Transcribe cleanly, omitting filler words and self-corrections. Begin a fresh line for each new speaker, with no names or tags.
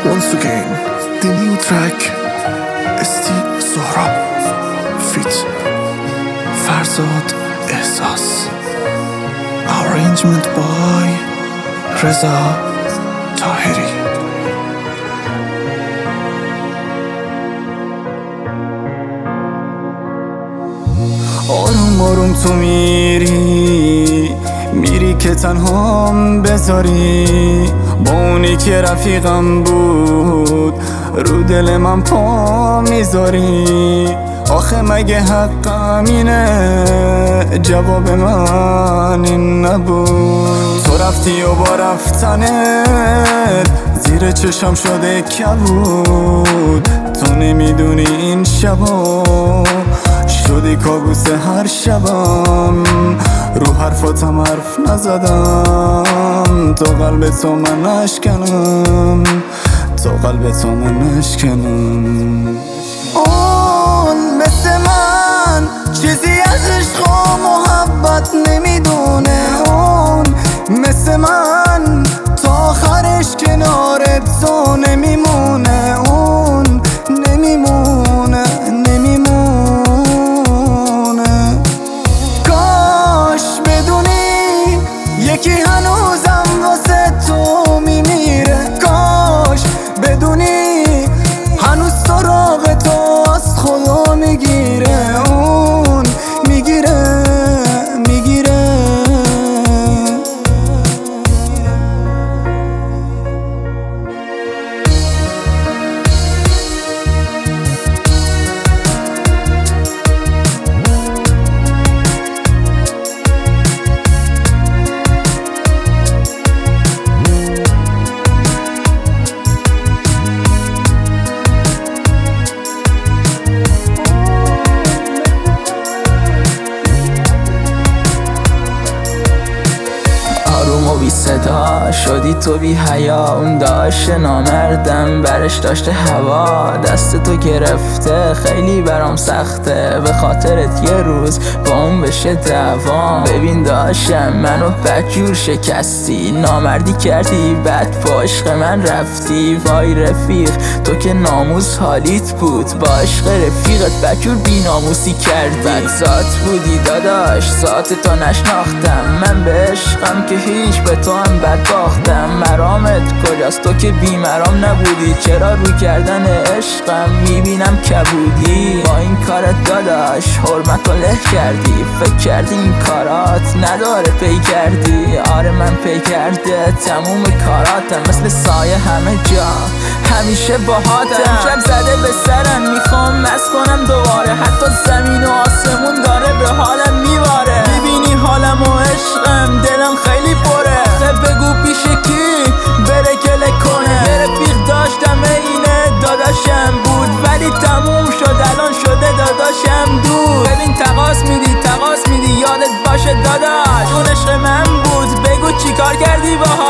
Once again, the new track ST Sohrab feat Farzad Ehsas, arrangement by Reza Tahiri.
آروم آروم تو میری که تنهام بذاری، با اونی که رفیقم بود رو دل من پا میذاری. آخه مگه حقم اینه؟ جواب من این نبود. تو رفتی و با رفتنت زیر چشم شده کبود. تو نمیدونی این شبا شدی کابوس هر شبم. رو حرفاتم حرف نزدم، تو قلب تو من نشکنم، تو قلب تو من نشکنم. اون مثل من چیزی از عشق و محبت نمیدونه. اون مثل من تا آخرش کنارت تو نمیمونه. اون نمیمونه کاش بدونی یکی هنوزم واسه تو میمیره. کاش بدونی هنوز سراغ تو از خدا میگیره. اون میگیره
بی صدا شدی تو بی حیا. اون داشته نامردم برش داشته هوا، دست تو گرفته خیلی برام سخته. به خاطرت یه روز با اون بشه دوام. ببین داشتم منو بدجور شکستی، نامردی کردی بعد با عشق من رفتی. وای رفیق تو که ناموس حالیت بود، با عشق رفیقت بدجور بی ناموسی کردی. بدذات بودی داداش ساعت تو نشناختم، من به عشقم که هیچ به تو هم بد باختم. مرامت کجاست تو که بی مرام نبودی؟ چرا رو کردن عشقم میبینم کبودی؟ با این کارت داداش حرمت رو له کردی، فکر کردی این کارات نداره پی کردی. آره من پی کرده تموم کاراتم، مثل سایه همه جا همیشه باهاتم. شب زده به سرم میخوام مست کنم دوباره، حتی زمین و آسمون داره به حالم میباره. میبینی حالم و عشقم دلم خیلی پره. بگو پیش کی بره گله کنه؟ یه رفیق داشتم اینه داداشم بود، ولی تموم شد الان شده داداشم دور. ببین تقاس میدی یادت باشه داداش اون عشق من بود. بگو چی کار کردی باهاش؟